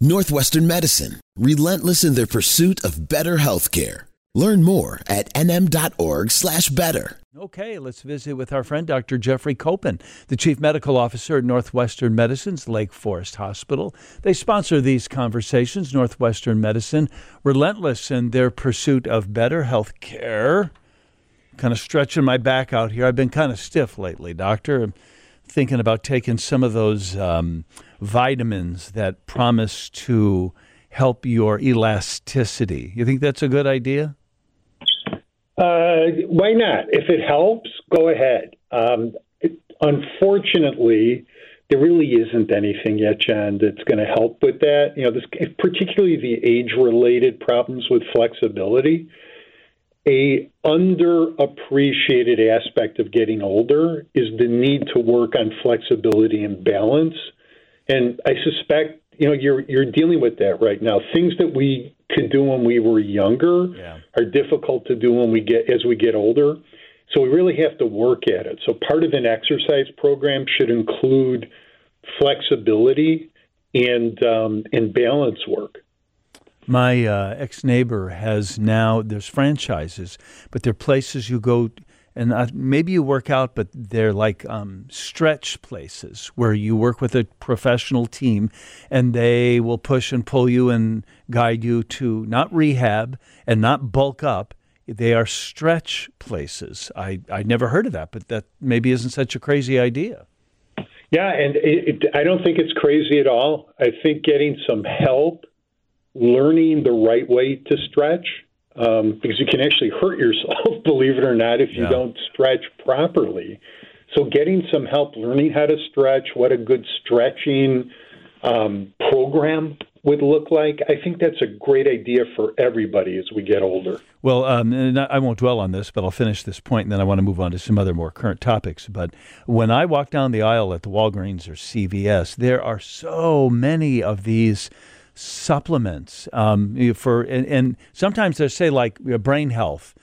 Northwestern Medicine, relentless in their pursuit of better healthcare. Learn more at nm.org/better. Okay, let's visit with our friend Dr. Jeffrey Koppen, the Chief Medical Officer at Northwestern Medicine's Lake Forest Hospital. They sponsor these conversations. Northwestern Medicine, relentless in their pursuit of better health care. Kind of stretching my back out here. I've been kind of stiff lately, Doctor. I'm thinking about taking some of those vitamins that promise to help your elasticity. You think that's a good idea? Why not? If it helps, go ahead. Unfortunately, there really isn't anything yet, John, that's going to help with that. You know, particularly the age-related problems with flexibility. A underappreciated aspect of getting older is the need to work on flexibility and balance. And I suspect, you're dealing with that right now. Things that we could do when we were younger are difficult to do as we get older. So we really have to work at it. So part of an exercise program should include flexibility and balance work. My ex-neighbor has now, there's franchises, but they're places you go, and maybe you work out, but they're like stretch places where you work with a professional team, and they will push and pull you and guide you to not rehab and not bulk up. They are stretch places. I never heard of that, but that maybe isn't such a crazy idea. Yeah, and I don't think it's crazy at all. I think getting some help, learning the right way to stretch, because you can actually hurt yourself, believe it or not, if you don't stretch properly. So getting some help, learning how to stretch, what a good stretching program would look like, I think that's a great idea for everybody as we get older. Well, and I won't dwell on this, but I'll finish this point, and then I want to move on to some other more current topics. But when I walk down the aisle at the Walgreens or CVS, there are so many of these supplements and sometimes they say like brain health,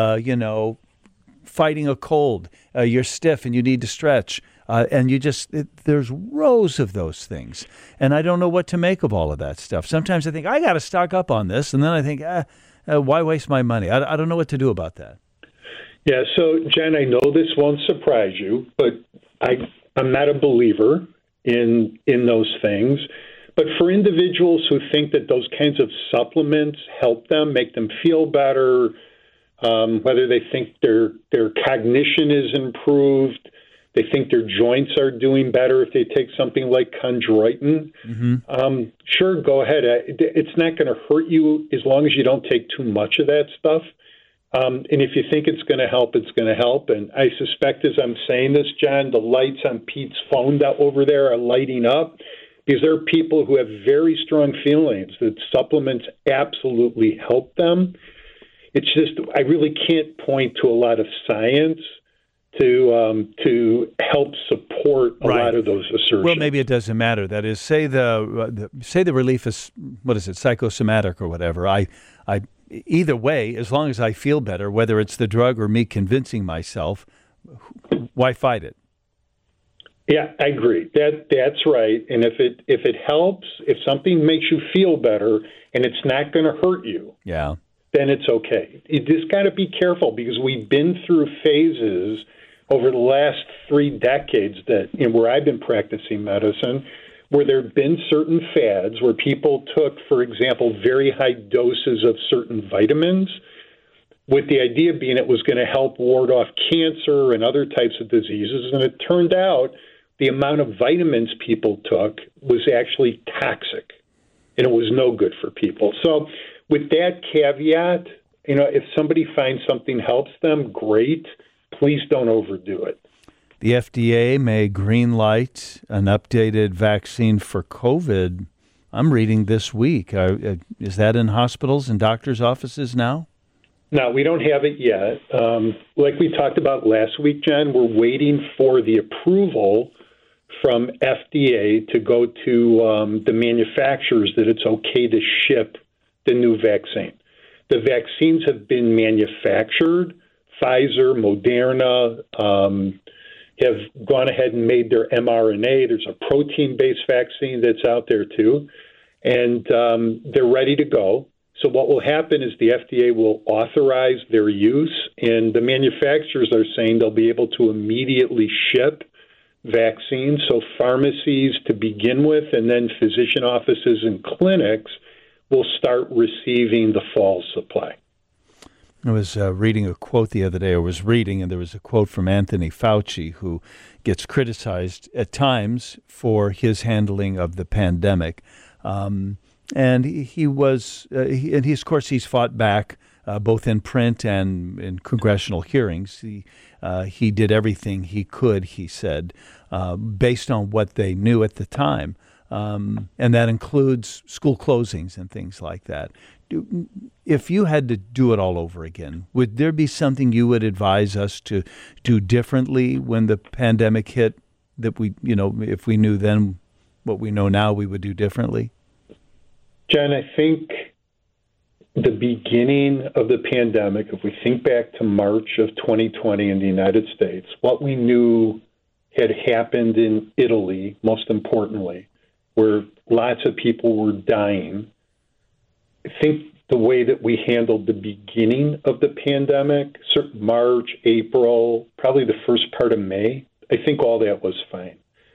fighting a cold, you're stiff and you need to stretch, and there's rows of those things, and I don't know what to make of all of that stuff. Sometimes I think I got to stock up on this, and then I think, why waste my money? I don't know what to do about that. Yeah, so Jen, I know this won't surprise you, but I'm not a believer in those things. But for individuals who think that those kinds of supplements help them, make them feel better, whether they think their cognition is improved, they think their joints are doing better if they take something like chondroitin, sure, go ahead. It's not going to hurt you as long as you don't take too much of that stuff. And if you think it's going to help, it's going to help. And I suspect as I'm saying this, John, the lights on Pete's phone over there are lighting up, because there are people who have very strong feelings that supplements absolutely help them. It's just, I really can't point to a lot of science to help support a lot of those assertions. Well, maybe it doesn't matter. That is, say the relief is, psychosomatic or whatever. I either way, as long as I feel better, whether it's the drug or me convincing myself, why fight it? Yeah, I agree. That's right. And if it helps, if something makes you feel better and it's not going to hurt you, then it's okay. You just got to be careful, because we've been through phases over the last 3 decades where I've been practicing medicine, where there have been certain fads where people took, for example, very high doses of certain vitamins, with the idea being it was going to help ward off cancer and other types of diseases. And it turned out the amount of vitamins people took was actually toxic, and it was no good for people. So with that caveat, if somebody finds something helps them, great. Please don't overdo it. The FDA may green light an updated vaccine for COVID. I'm reading this week. Is that in hospitals and doctors' offices now? No, we don't have it yet. Like we talked about last week, John, we're waiting for the approval from FDA to go to the manufacturers that it's okay to ship the new vaccine. The vaccines have been manufactured. Pfizer, Moderna have gone ahead and made their mRNA. There's a protein-based vaccine that's out there too. and they're ready to go. So what will happen is the FDA will authorize their use, and the manufacturers are saying they'll be able to immediately ship vaccines. So pharmacies to begin with, and then physician offices and clinics will start receiving the fall supply. I was reading a quote the other day, and there was a quote from Anthony Fauci, who gets criticized at times for his handling of the pandemic. And he's fought back both in print and in congressional hearings. He did everything he could, he said, based on what they knew at the time. And that includes school closings and things like that. If you had to do it all over again, would there be something you would advise us to do differently when the pandemic hit that if we knew then what we know now, we would do differently? Jen, I think the beginning of the pandemic, if we think back to March of 2020 in the United States, what we knew had happened in Italy, most importantly, where lots of people were dying, I think the way that we handled the beginning of the pandemic, March, April, probably the first part of May, I think all that was fine.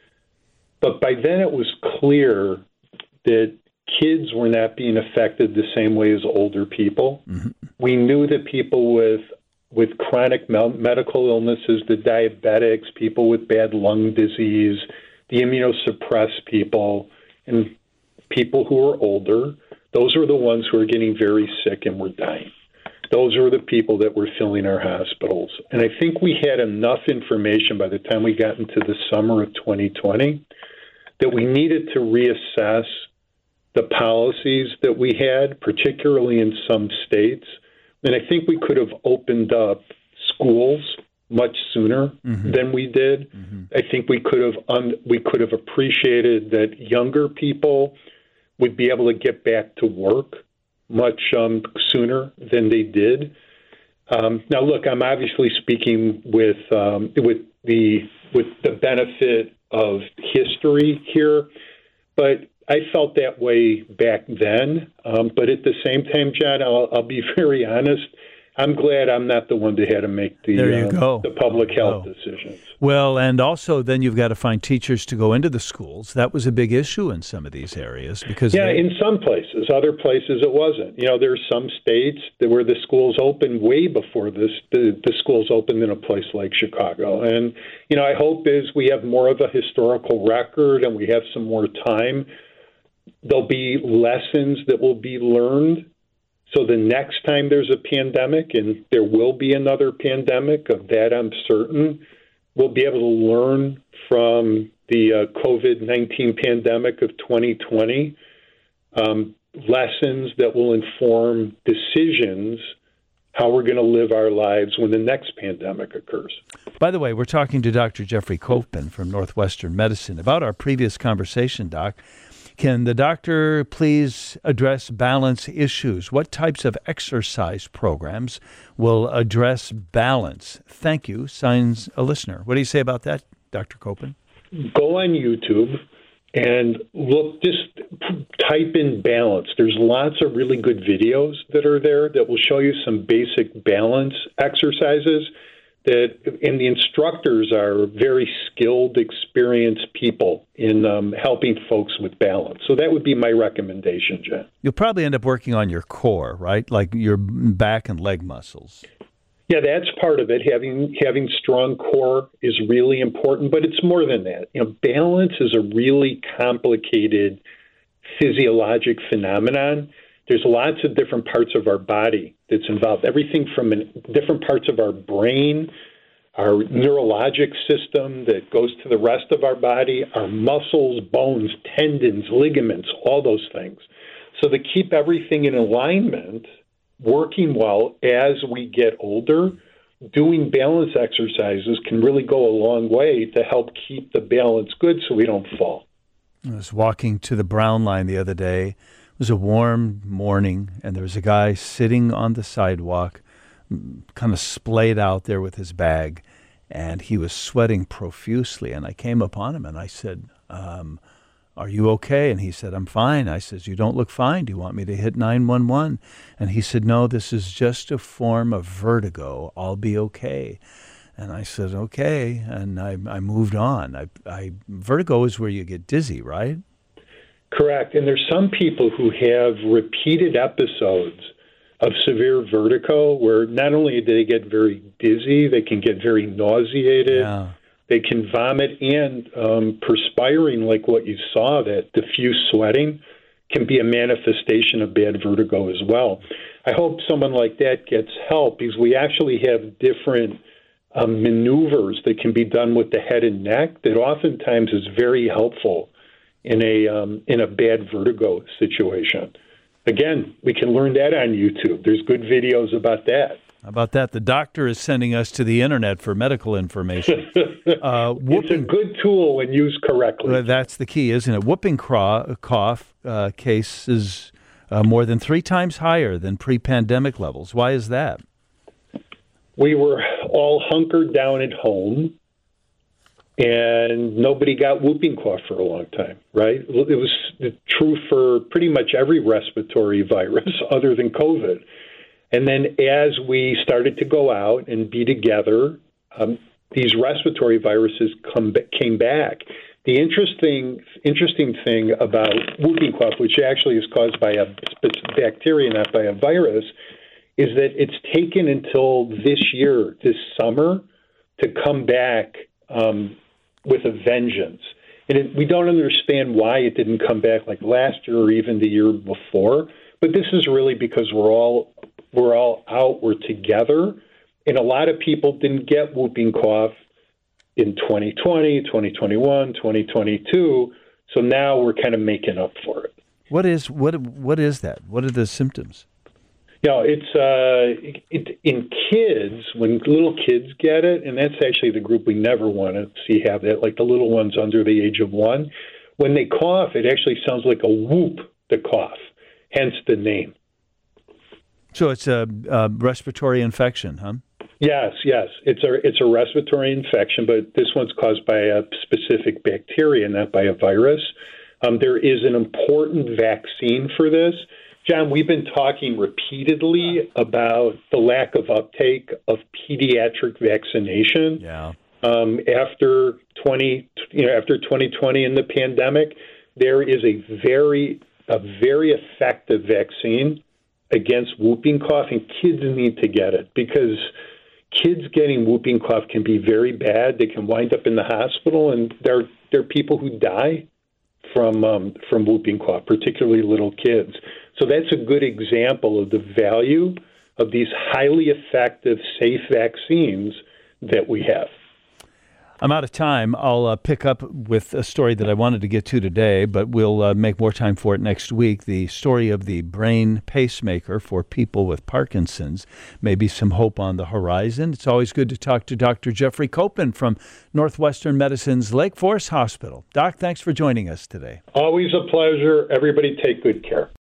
But by then it was clear that kids were not being affected the same way as older people. Mm-hmm. We knew that people with chronic medical illnesses, the diabetics, people with bad lung disease, the immunosuppressed people, and people who are older, those are the ones who are getting very sick and were dying. Those are the people that were filling our hospitals. And I think we had enough information by the time we got into the summer of 2020 that we needed to reassess the policies that we had, particularly in some states. And I think we could have opened up schools much sooner than we did. Mm-hmm. I think we could have appreciated that younger people would be able to get back to work much sooner than they did. Now, look, I'm obviously speaking with the benefit of history here, but I felt that way back then. But at the same time, John, I'll be very honest. I'm glad I'm not the one that had to make the public health decisions. Well, and also then you've got to find teachers to go into the schools. That was a big issue in some of these areas because in some places, other places it wasn't. There's some states where the schools opened way before the schools opened in a place like Chicago. And I hope as we have more of a historical record and we have some more time, there'll be lessons that will be learned. So the next time there's a pandemic, and there will be another pandemic, of that I'm certain, we'll be able to learn from the COVID-19 pandemic of 2020, lessons that will inform decisions, how we're going to live our lives when the next pandemic occurs. By the way, we're talking to Dr. Jeffrey Kopin from Northwestern Medicine about our previous conversation, Doc. Can the doctor please address balance issues? What types of exercise programs will address balance? Thank you, signs a listener. What do you say about that, Dr. Kopin? Go on YouTube and look, just type in balance. There's lots of really good videos that are there that will show you some basic balance exercises. And the instructors are very skilled, experienced people in helping folks with balance. So that would be my recommendation, Jen. You'll probably end up working on your core, right? Like your back and leg muscles. Yeah, that's part of it. Having strong core is really important, but it's more than that. Balance is a really complicated physiologic phenomenon. There's lots of different parts of our body that's involved, everything from different parts of our brain, our neurologic system that goes to the rest of our body, our muscles, bones, tendons, ligaments, all those things. So to keep everything in alignment, working well as we get older, doing balance exercises can really go a long way to help keep the balance good so we don't fall. I was walking to the Brown Line the other day. It was a warm morning, and there was a guy sitting on the sidewalk, kind of splayed out there with his bag, and he was sweating profusely. And I came upon him, and I said, are you okay? And he said, I'm fine. I says, you don't look fine. Do you want me to hit 911? And he said, no, this is just a form of vertigo. I'll be okay. And I said, okay. And I moved on. Vertigo is where you get dizzy, right? Correct. And there's some people who have repeated episodes of severe vertigo where not only do they get very dizzy, they can get very nauseated. Yeah. They can vomit, and perspiring like what you saw, that diffuse sweating, can be a manifestation of bad vertigo as well. I hope someone like that gets help, because we actually have different maneuvers that can be done with the head and neck that oftentimes is very helpful in a bad vertigo situation. Again, we can learn that on YouTube. There's good videos about that. How about that? The doctor is sending us to the internet for medical information. It's a good tool when used correctly. That's the key, isn't it? Whooping cough cases more than 3 times higher than pre-pandemic levels. Why is that? We were all hunkered down at home, and nobody got whooping cough for a long time, right? It was true for pretty much every respiratory virus other than COVID. And then as we started to go out and be together, these respiratory viruses came back. The interesting thing about whooping cough, which actually is caused by a bacteria, not by a virus, is that it's taken until this year, this summer, to come back with a vengeance. And we don't understand why it didn't come back like last year or even the year before. But this is really because we're all out, we're together, and a lot of people didn't get whooping cough in 2020, 2021, 2022. So now we're kind of making up for it. What is that? What are the symptoms? It's in kids, when little kids get it, and that's actually the group we never want to see have that, like the little ones under the age of 1. When they cough, it actually sounds like a whoop, the cough, hence the name. So it's a respiratory infection, huh? Yes. It's a respiratory infection, but this one's caused by a specific bacteria, not by a virus. There is an important vaccine for this. John, we've been talking repeatedly about the lack of uptake of pediatric vaccination. Yeah. After 2020 and the pandemic, there is a very effective vaccine against whooping cough, and kids need to get it because kids getting whooping cough can be very bad. They can wind up in the hospital, and there are people who die from whooping cough, particularly little kids. So that's a good example of the value of these highly effective, safe vaccines that we have. I'm out of time. I'll pick up with a story that I wanted to get to today, but we'll make more time for it next week. The story of the brain pacemaker for people with Parkinson's. Maybe some hope on the horizon. It's always good to talk to Dr. Jeffrey Copen from Northwestern Medicine's Lake Forest Hospital. Doc, thanks for joining us today. Always a pleasure. Everybody take good care.